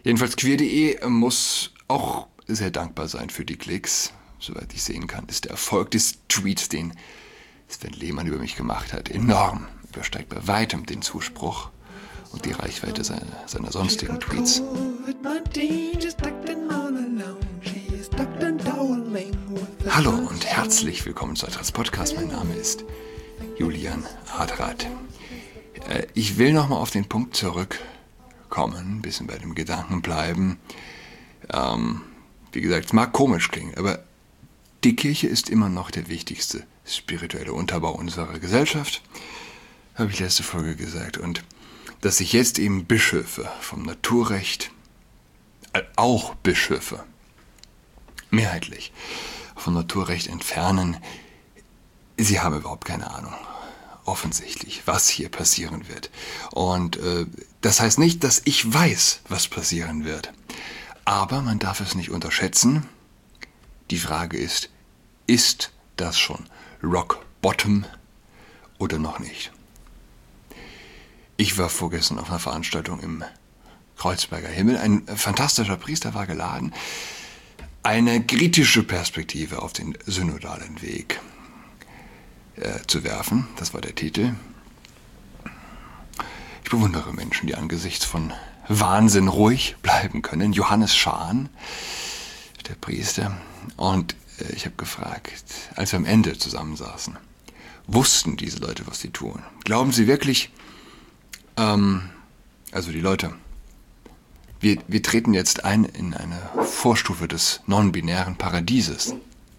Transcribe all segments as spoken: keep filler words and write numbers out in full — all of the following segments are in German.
Jedenfalls queer punkt de muss auch sehr dankbar sein für die Klicks. Soweit ich sehen kann, ist der Erfolg des Tweets, den Sven Lehmann über mich gemacht hat, enorm. Übersteigt bei weitem den Zuspruch und die Reichweite seiner, seiner sonstigen Tweets. Hallo und herzlich willkommen zu Adrats Podcast. Mein Name ist Julian Adrat. Ich will nochmal auf den Punkt zurückkommen, ein bisschen bei dem Gedanken bleiben. Ähm, wie gesagt, es mag komisch klingen, aber die Kirche ist immer noch der wichtigste spirituelle Unterbau unserer Gesellschaft, habe ich letzte Folge gesagt. Und dass sich jetzt eben Bischöfe vom Naturrecht, auch Bischöfe, mehrheitlich vom Naturrecht entfernen, sie haben überhaupt keine Ahnung, offensichtlich, was hier passieren wird. Und äh, das heißt nicht, dass ich weiß, was passieren wird. Aber man darf es nicht unterschätzen. Die Frage ist, ist das schon Rock Bottom oder noch nicht? Ich war vorgestern auf einer Veranstaltung im Kreuzberger Himmel. Ein fantastischer Priester war geladen, eine kritische Perspektive auf den synodalen Weg äh, zu werfen. Das war der Titel. Ich bewundere Menschen, die angesichts von Wahnsinn ruhig bleiben können. Johannes Schahn, der Priester. Und äh, ich habe gefragt, als wir am Ende zusammensaßen, wussten diese Leute, was sie tun? Glauben sie wirklich, ähm, also die Leute, wir, wir treten jetzt ein in eine Vorstufe des non-binären Paradieses.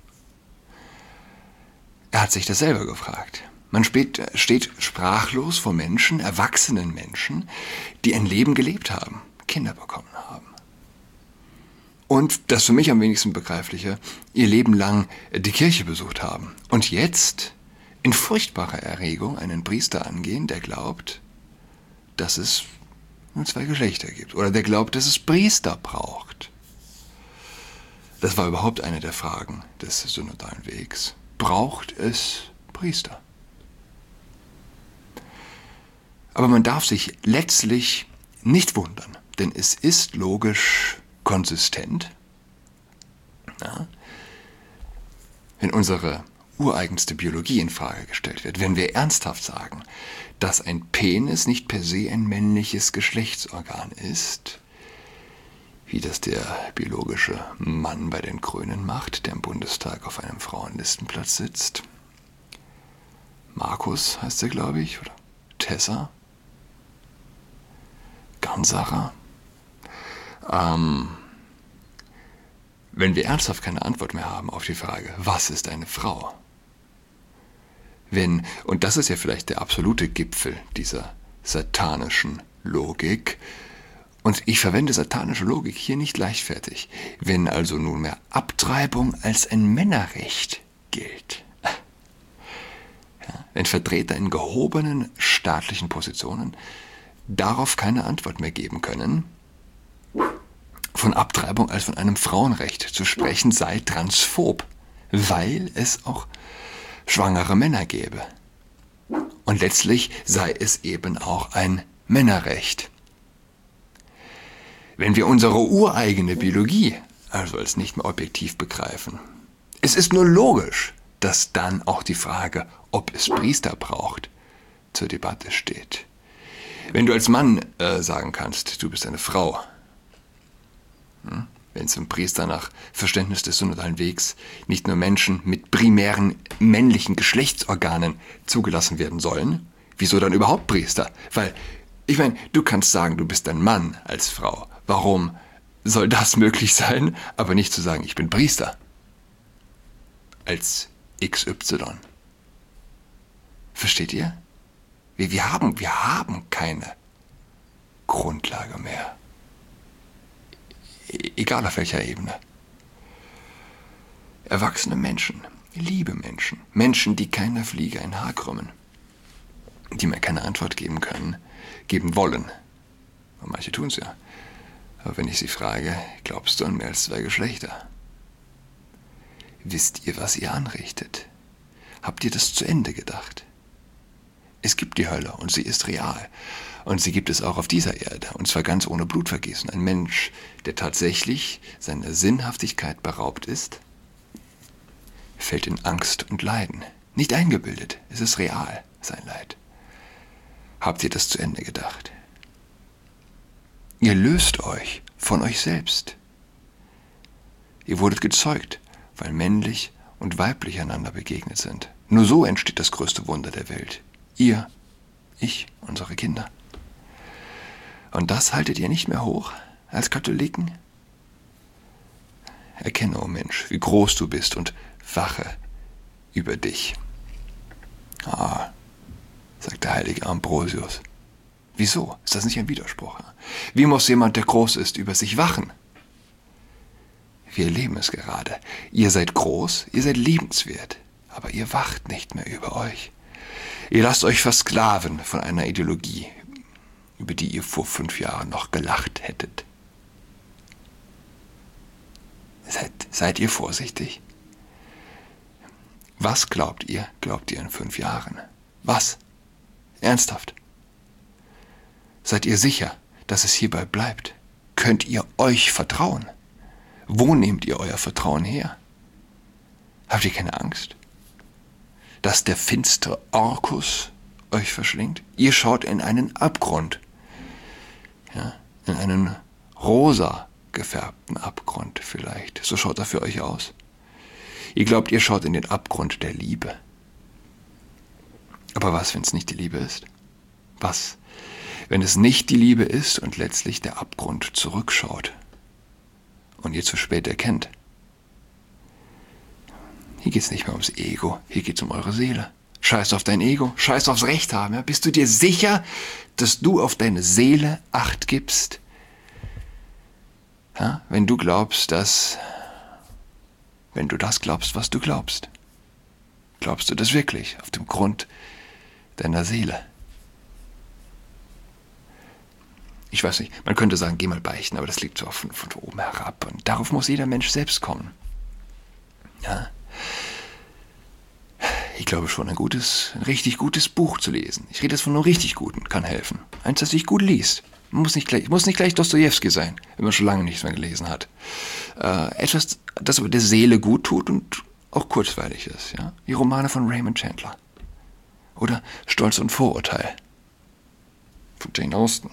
Er hat sich das selber gefragt. Man steht, steht sprachlos vor Menschen, erwachsenen Menschen, die ein Leben gelebt haben, Kinder bekommen haben. Und das für mich am wenigsten Begreifliche, ihr Leben lang die Kirche besucht haben. Und jetzt in furchtbarer Erregung einen Priester angehen, der glaubt, dass es nur zwei Geschlechter gibt. Oder der glaubt, dass es Priester braucht. Das war überhaupt eine der Fragen des synodalen Wegs. Braucht es Priester? Aber man darf sich letztlich nicht wundern, denn es ist logisch konsistent, ja, wenn unsere ureigenste Biologie in Frage gestellt wird, wenn wir ernsthaft sagen, dass ein Penis nicht per se ein männliches Geschlechtsorgan ist, wie das der biologische Mann bei den Grünen macht, der im Bundestag auf einem Frauenlistenplatz sitzt. Markus heißt er, glaube ich, oder Tessa. Gansacher. Ähm, wenn wir ernsthaft keine Antwort mehr haben auf die Frage, was ist eine Frau? Wenn, und das ist ja vielleicht der absolute Gipfel dieser satanischen Logik, und ich verwende satanische Logik hier nicht leichtfertig, wenn also nunmehr Abtreibung als ein Männerrecht gilt, ja, wenn Vertreter in gehobenen staatlichen Positionen darauf keine Antwort mehr geben können, von Abtreibung als von einem Frauenrecht zu sprechen sei transphob, weil es auch schwangere Männer gäbe. Und letztlich sei es eben auch ein Männerrecht. Wenn wir unsere ureigene Biologie also als nicht mehr objektiv begreifen, es ist nur logisch, dass dann auch die Frage, ob es Priester braucht, zur Debatte steht. Wenn du als Mann äh, sagen kannst, du bist eine Frau, hm? wenn zum Priester nach Verständnis des synodalen Wegs nicht nur Menschen mit primären männlichen Geschlechtsorganen zugelassen werden sollen, wieso dann überhaupt Priester? Weil, ich meine, du kannst sagen, du bist ein Mann als Frau. Warum soll das möglich sein, aber nicht zu sagen, ich bin Priester? Als X Y. Versteht ihr? Wir, wir, haben, wir haben keine Grundlage mehr. E- egal auf welcher Ebene. Erwachsene Menschen, liebe Menschen, Menschen, die keiner Fliege ein Haar krümmen, die mir keine Antwort geben können, geben wollen. Und manche tun es ja. Aber wenn ich sie frage, glaubst du an mehr als zwei Geschlechter? Wisst ihr, was ihr anrichtet? Habt ihr das zu Ende gedacht? Es gibt die Hölle und sie ist real. Und sie gibt es auch auf dieser Erde, und zwar ganz ohne Blutvergießen. Ein Mensch, der tatsächlich seiner Sinnhaftigkeit beraubt ist, fällt in Angst und Leiden. Nicht eingebildet, es ist real, sein Leid. Habt ihr das zu Ende gedacht? Ihr löst euch von euch selbst. Ihr wurdet gezeugt, weil männlich und weiblich einander begegnet sind. Nur so entsteht das größte Wunder der Welt. Ihr, ich, unsere Kinder. Und das haltet ihr nicht mehr hoch als Katholiken? Erkenne, o Mensch, wie groß du bist und wache über dich. Ah, sagt der heilige Ambrosius. Wieso? Ist das nicht ein Widerspruch? Wie muss jemand, der groß ist, über sich wachen? Wir erleben es gerade. Ihr seid groß, ihr seid liebenswert, aber ihr wacht nicht mehr über euch. Ihr lasst euch versklaven von einer Ideologie, über die ihr vor fünf Jahren noch gelacht hättet. Seid, seid ihr vorsichtig? Was glaubt ihr, glaubt ihr in fünf Jahren? Was? Ernsthaft? Seid ihr sicher, dass es hierbei bleibt? Könnt ihr euch vertrauen? Wo nehmt ihr euer Vertrauen her? Habt ihr keine Angst, dass der finstere Orkus euch verschlingt? Ihr schaut in einen Abgrund, ja, in einen rosa gefärbten Abgrund vielleicht. So schaut er für euch aus. Ihr glaubt, ihr schaut in den Abgrund der Liebe. Aber was, wenn es nicht die Liebe ist? Was, wenn es nicht die Liebe ist und letztlich der Abgrund zurückschaut und ihr zu spät erkennt? Hier geht es nicht mehr ums Ego, hier geht es um eure Seele. Scheiß auf dein Ego, scheiß aufs Recht haben. Ja? Bist du dir sicher, dass du auf deine Seele Acht gibst? Ja? Wenn du glaubst, dass... Wenn du das glaubst, was du glaubst. Glaubst du das wirklich auf dem Grund deiner Seele? Ich weiß nicht, man könnte sagen, geh mal beichten, aber das liegt so von, von oben herab. Und darauf muss jeder Mensch selbst kommen. Ja. Ich glaube schon, ein gutes, ein richtig gutes Buch zu lesen. Ich rede jetzt von einem richtig guten, kann helfen. Eins, das sich gut liest. Muss nicht gleich, muss nicht gleich Dostojewski sein, wenn man schon lange nichts mehr gelesen hat. Äh, etwas, das aber der Seele gut tut und auch kurzweilig ist. Ja? Die Romane von Raymond Chandler. Oder Stolz und Vorurteil von Jane Austen.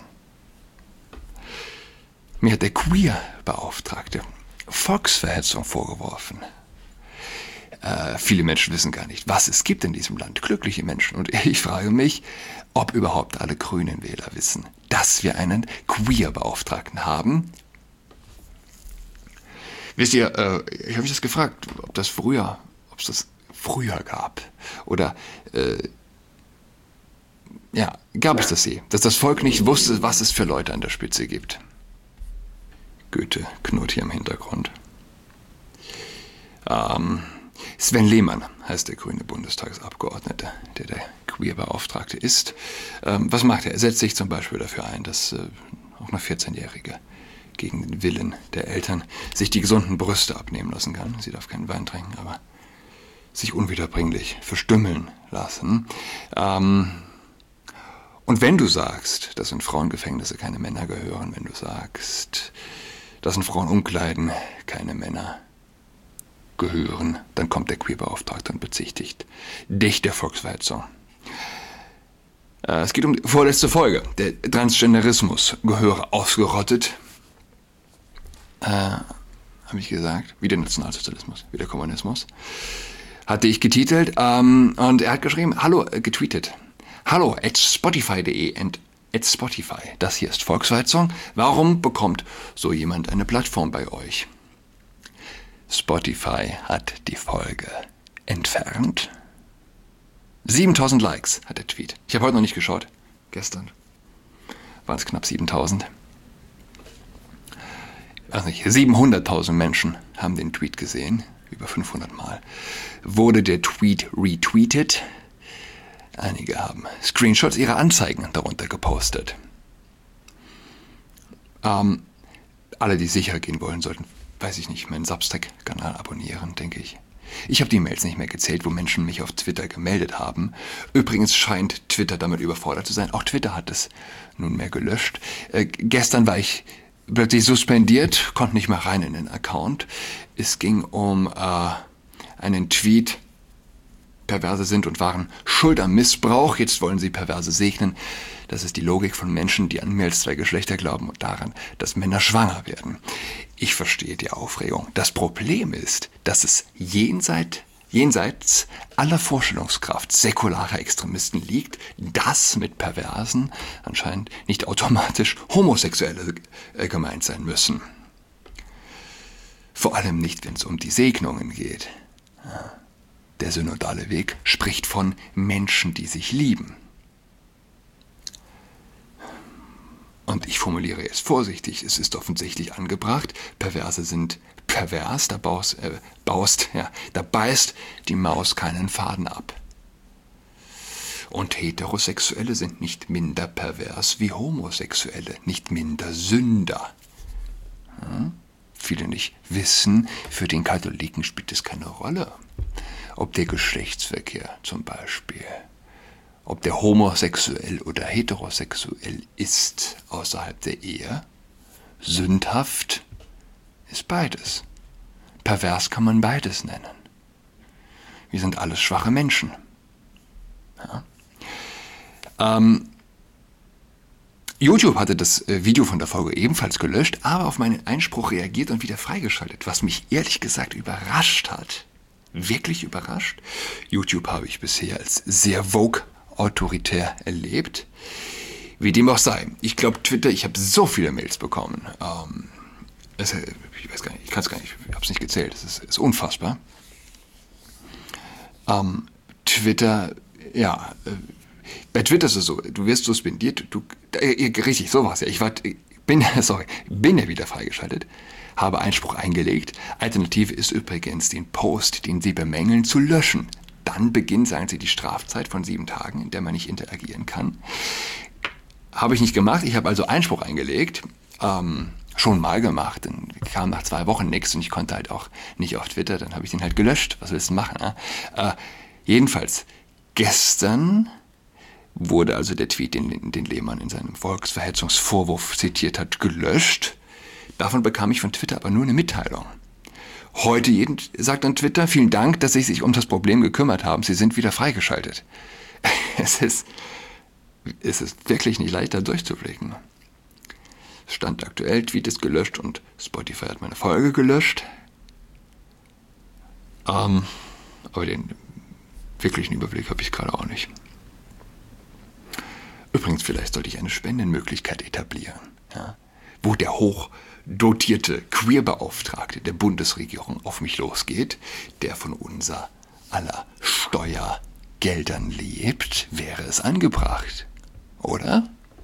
Mir hat der Queer-Beauftragte Volksverhetzung vorgeworfen. Äh, viele Menschen wissen gar nicht, was es gibt in diesem Land. Glückliche Menschen. Und ich frage mich, ob überhaupt alle grünen Wähler wissen, dass wir einen Queer-Beauftragten haben. Wisst ihr, äh, ich habe mich das gefragt, ob das früher, ob es das früher gab. Oder, äh, ja, gab es das je. Dass das Volk nicht wusste, was es für Leute an der Spitze gibt. Goethe knurrt hier im Hintergrund. Ähm... Sven Lehmann heißt der grüne Bundestagsabgeordnete, der der Queer-Beauftragte ist. Ähm, was macht er? Er setzt sich zum Beispiel dafür ein, dass äh, auch eine vierzehnjährige gegen den Willen der Eltern sich die gesunden Brüste abnehmen lassen kann. Sie darf keinen Wein trinken, aber sich unwiederbringlich verstümmeln lassen. Ähm, und wenn du sagst, dass in Frauengefängnisse keine Männer gehören, wenn du sagst, dass in Frauenumkleiden keine Männer gehören, dann kommt der Queerbeauftragte und bezichtigt dich der Volksverhetzung. Äh, es geht um die vorletzte Folge. Der Transgenderismus gehöre ausgerottet. Äh, habe ich gesagt. Wie der Nationalsozialismus, wie der Kommunismus. Hatte ich getitelt. Ähm, und er hat geschrieben, hallo, äh, getweetet. Hallo, at spotify punkt de and at Spotify. Das hier ist Volksverhetzung. Warum bekommt so jemand eine Plattform bei euch? Spotify hat die Folge entfernt. siebentausend Likes hat der Tweet. Ich habe heute noch nicht geschaut. Gestern waren es knapp siebentausend. Also nicht, siebenhunderttausend Menschen haben den Tweet gesehen. Über fünfhundert Mal wurde der Tweet retweetet. Einige haben Screenshots ihrer Anzeigen darunter gepostet. Ähm, alle, die sicher gehen wollen, sollten, weiß ich nicht, meinen Substack-Kanal abonnieren, denke ich. Ich habe die Mails nicht mehr gezählt, wo Menschen mich auf Twitter gemeldet haben. Übrigens scheint Twitter damit überfordert zu sein. Auch Twitter hat es nunmehr gelöscht. Äh, gestern war ich plötzlich suspendiert, konnte nicht mehr rein in den Account. Es ging um äh, einen Tweet: Perverse sind und waren schuld am Missbrauch, jetzt wollen sie Perverse segnen. Das ist die Logik von Menschen, die an mehr als zwei Geschlechter glauben und daran, dass Männer schwanger werden. Ich verstehe die Aufregung. Das Problem ist, dass es jenseits, jenseits aller Vorstellungskraft säkularer Extremisten liegt, dass mit Perversen anscheinend nicht automatisch Homosexuelle äh, gemeint sein müssen. Vor allem nicht, wenn es um die Segnungen geht. Der synodale Weg spricht von Menschen, die sich lieben. Und ich formuliere jetzt vorsichtig, es ist offensichtlich angebracht, Perverse sind pervers, da baust, äh, baust, ja, da beißt die Maus keinen Faden ab. Und Heterosexuelle sind nicht minder pervers wie Homosexuelle, nicht minder Sünder. Hm? Viele nicht wissen, für den Katholiken spielt es keine Rolle, ob der Geschlechtsverkehr zum Beispiel, ob der homosexuell oder heterosexuell ist außerhalb der Ehe. Sündhaft ist beides. Pervers kann man beides nennen. Wir sind alles schwache Menschen. Ja. Ähm, YouTube hatte das äh, Video von der Folge ebenfalls gelöscht, aber auf meinen Einspruch reagiert und wieder freigeschaltet, was mich ehrlich gesagt überrascht hat. Wirklich überrascht. YouTube habe ich bisher als sehr vogue autoritär erlebt. Wie dem auch sei. Ich glaube, Twitter, ich habe so viele Mails bekommen. Ähm, es, ich weiß gar nicht, ich kann es gar nicht, ich habe es nicht gezählt. Es ist, ist unfassbar. Ähm, Twitter, ja, äh, bei Twitter ist es so, du wirst suspendiert, du, äh, richtig, so war es ja. Ich war, bin, sorry, bin ja wieder freigeschaltet, habe Einspruch eingelegt. Alternative ist übrigens, den Post, den Sie bemängeln, zu löschen. Dann beginnt, sagen Sie, die Strafzeit von sieben Tagen, in der man nicht interagieren kann. Habe ich nicht gemacht. Ich habe also Einspruch eingelegt. Ähm, schon mal gemacht. Dann kam nach zwei Wochen nichts und ich konnte halt auch nicht auf Twitter. Dann habe ich den halt gelöscht. Was willst du machen? Ne? Äh, jedenfalls, gestern wurde also der Tweet, den, den Lehmann in seinem Volksverhetzungsvorwurf zitiert hat, gelöscht. Davon bekam ich von Twitter aber nur eine Mitteilung. Heute jeden, sagt dann Twitter, vielen Dank, dass Sie sich um das Problem gekümmert haben. Sie sind wieder freigeschaltet. Es ist, es ist wirklich nicht leicht, da durchzublicken. Stand aktuell, Tweet ist gelöscht und Spotify hat meine Folge gelöscht. Ähm, aber den wirklichen Überblick habe ich gerade auch nicht. Übrigens, vielleicht sollte ich eine Spendenmöglichkeit etablieren, ja, wo der hochdotierte Queerbeauftragte der Bundesregierung auf mich losgeht, der von unser aller Steuergeldern lebt, wäre es angebracht, oder?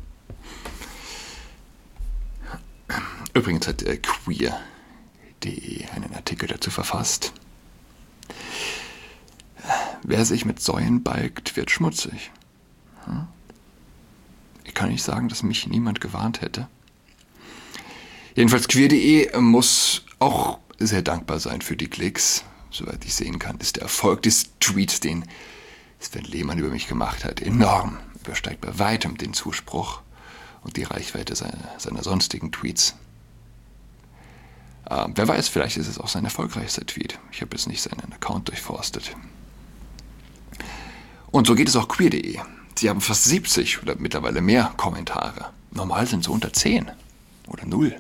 Übrigens hat äh, queer punkt de einen Artikel dazu verfasst. Wer sich mit Säuen balgt, wird schmutzig. Hm? Ich kann nicht sagen, dass mich niemand gewarnt hätte. Jedenfalls queer punkt de muss auch sehr dankbar sein für die Klicks. Soweit ich sehen kann, ist der Erfolg des Tweets, den Sven Lehmann über mich gemacht hat, enorm. Übersteigt bei weitem den Zuspruch und die Reichweite seiner, seiner sonstigen Tweets. Ähm, wer weiß, vielleicht ist es auch sein erfolgreichster Tweet. Ich habe jetzt nicht seinen Account durchforstet. Und so geht es auch queer punkt de. Sie haben fast siebzig oder mittlerweile mehr Kommentare. Normal sind es so unter zehn oder null.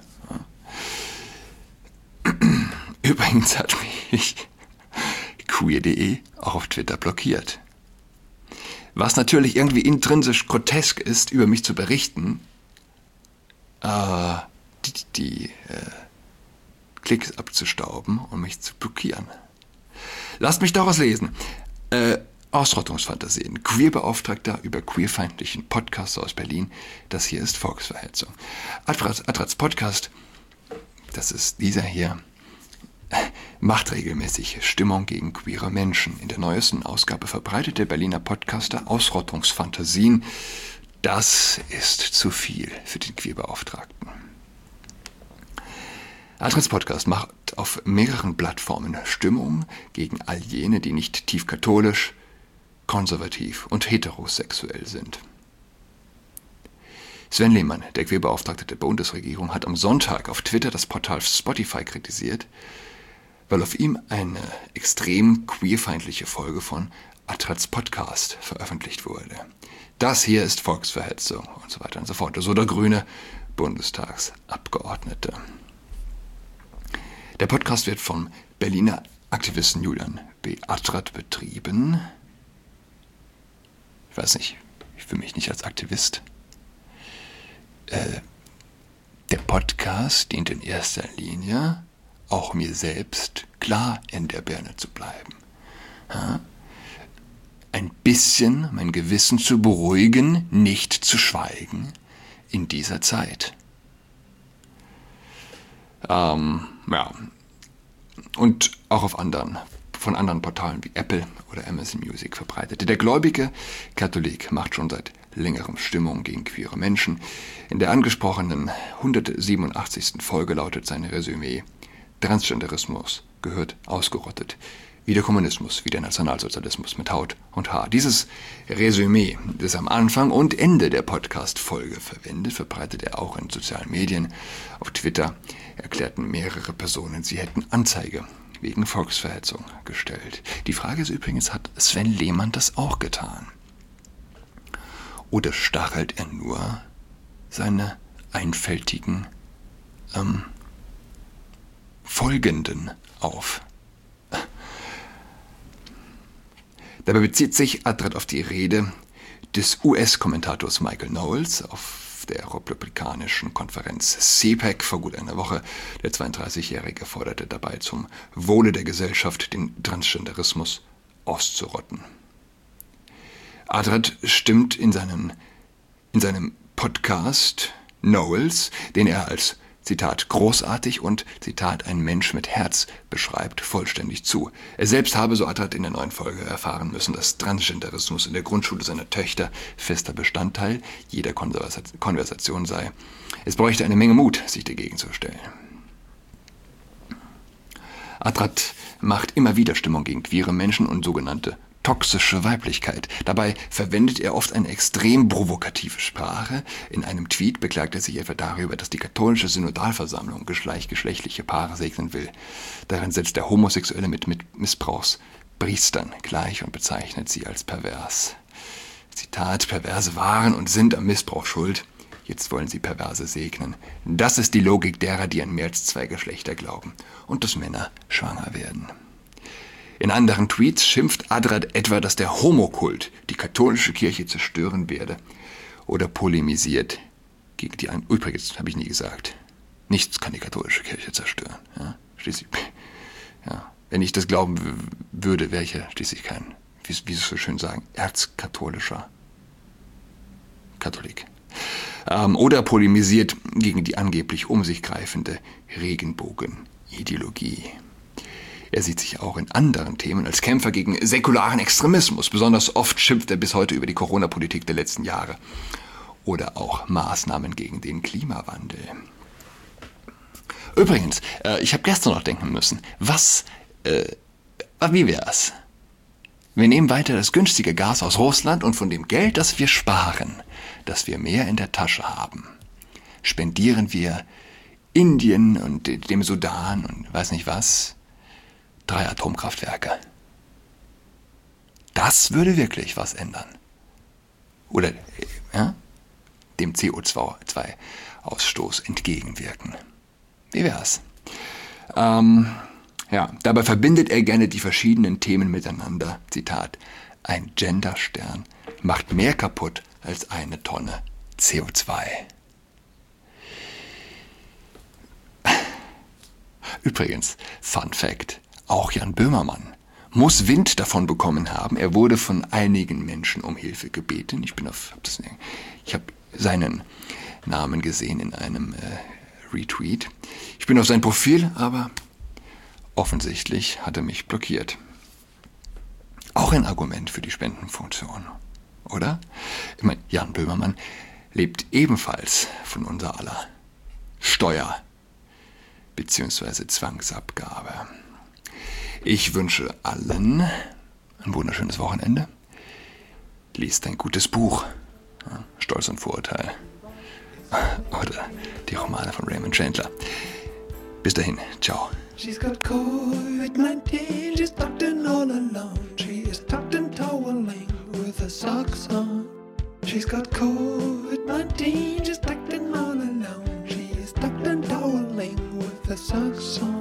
Übrigens hat mich queer punkt de auch auf Twitter blockiert. Was natürlich irgendwie intrinsisch grotesk ist, über mich zu berichten, äh, die, die äh, Klicks abzustauben und mich zu blockieren. Lasst mich daraus lesen. Äh, Ausrottungsfantasien. Queerbeauftragter über queerfeindlichen Podcasts aus Berlin. Das hier ist Volksverhetzung. Adrats Podcast, das ist dieser hier, macht regelmäßig Stimmung gegen queere Menschen. In der neuesten Ausgabe verbreitet der Berliner Podcaster Ausrottungsfantasien. Das ist zu viel für den Queerbeauftragten. Adrats Podcast macht auf mehreren Plattformen Stimmung gegen all jene, die nicht tief katholisch, konservativ und heterosexuell sind. Sven Lehmann, der Queerbeauftragte der Bundesregierung, hat am Sonntag auf Twitter das Portal Spotify kritisiert, weil auf ihm eine extrem queerfeindliche Folge von Adrats Podcast veröffentlicht wurde. Das hier ist Volksverhetzung und so weiter und so fort. So der grüne Bundestagsabgeordnete. Der Podcast wird vom Berliner Aktivisten Julian B. Adrat betrieben. Ich weiß nicht, ich fühle mich nicht als Aktivist. Äh, der Podcast dient in erster Linie, auch mir selbst klar in der Birne zu bleiben. Ja? Ein bisschen mein Gewissen zu beruhigen, nicht zu schweigen in dieser Zeit. Ähm, ja. Und auch auf anderen, von anderen Portalen wie Apple oder Amazon Music verbreitet. Der gläubige Katholik macht schon seit längerem Stimmung gegen queere Menschen. In der angesprochenen hundertsiebenundachtzigsten Folge lautet sein Resümee: Transgenderismus gehört ausgerottet. Wie der Kommunismus, wie der Nationalsozialismus mit Haut und Haar. Dieses Resümee, das am Anfang und Ende der Podcast-Folge verwendet, verbreitet er auch in sozialen Medien. Auf Twitter erklärten mehrere Personen, sie hätten Anzeige wegen Volksverhetzung gestellt. Die Frage ist übrigens, hat Sven Lehmann das auch getan? Oder stachelt er nur seine einfältigen ähm, Folgenden auf? Dabei bezieht sich Adrat auf die Rede des U S-Kommentators Michael Knowles auf der republikanischen Konferenz C PAC vor gut einer Woche. Der zweiunddreißigjährige forderte dabei zum Wohle der Gesellschaft, den Transgenderismus auszurotten. Adrat stimmt in, seinen, in seinem Podcast Knowles, den er als Zitat, großartig und, Zitat, ein Mensch mit Herz beschreibt, vollständig zu. Er selbst habe, so Adrat in der neuen Folge, erfahren müssen, dass Transgenderismus in der Grundschule seiner Töchter fester Bestandteil jeder Konversation sei. Es bräuchte eine Menge Mut, sich dagegen zu stellen. Adrat macht immer wieder Stimmung gegen queere Menschen und sogenannte toxische Weiblichkeit. Dabei verwendet er oft eine extrem provokative Sprache. In einem Tweet beklagt er sich etwa darüber, dass die katholische Synodalversammlung gleichgeschlechtliche Paare segnen will. Darin setzt er Homosexuelle mit, mit Missbrauchspriestern gleich und bezeichnet sie als pervers. Zitat, Perverse waren und sind am Missbrauch schuld. Jetzt wollen sie Perverse segnen. Das ist die Logik derer, die an mehr als zwei Geschlechter glauben und dass Männer schwanger werden. In anderen Tweets schimpft Adrat etwa, dass der Homokult die katholische Kirche zerstören werde oder polemisiert gegen die... An- Übrigens, habe ich nie gesagt, nichts kann die katholische Kirche zerstören. Ja? Schließlich, ja, wenn ich das glauben w- würde, wäre ich ja schließlich kein, wie, wie Sie es so schön sagen, erzkatholischer Katholik. Ähm, oder polemisiert gegen die angeblich um sich greifende Regenbogenideologie. Er sieht sich auch in anderen Themen als Kämpfer gegen säkularen Extremismus. Besonders oft schimpft er bis heute über die Corona-Politik der letzten Jahre oder auch Maßnahmen gegen den Klimawandel. Übrigens, äh, ich habe gestern noch denken müssen, was, äh, wie wär's? Wir nehmen weiter das günstige Gas aus Russland und von dem Geld, das wir sparen, das wir mehr in der Tasche haben, spendieren wir Indien und dem Sudan und weiß nicht was, drei Atomkraftwerke. Das würde wirklich was ändern. Oder ja, dem C O zwei Ausstoß entgegenwirken. Wie wär's? Ähm, ja, dabei verbindet er gerne die verschiedenen Themen miteinander. Zitat, ein Genderstern macht mehr kaputt als eine Tonne C O zwei. Übrigens, Fun Fact, auch Jan Böhmermann muss Wind davon bekommen haben. Er wurde von einigen Menschen um Hilfe gebeten. Ich bin auf, hab das, ich habe seinen Namen gesehen in einem äh, Retweet. Ich bin auf sein Profil, aber offensichtlich hat er mich blockiert. Auch ein Argument für die Spendenfunktion, oder? Ich meine, Jan Böhmermann lebt ebenfalls von unser aller Steuer bzw. Zwangsabgabe. Ich wünsche allen ein wunderschönes Wochenende. Liest ein gutes Buch. Stolz und Vorurteil. Oder die Romane von Raymond Chandler. Bis dahin, ciao. She's got COVID nineteen, she's tucked in all alone. She is tucked in toweling with her socks on. She's got COVID nineteen, she's tucked in all alone. She is tucked in toweling with her socks on.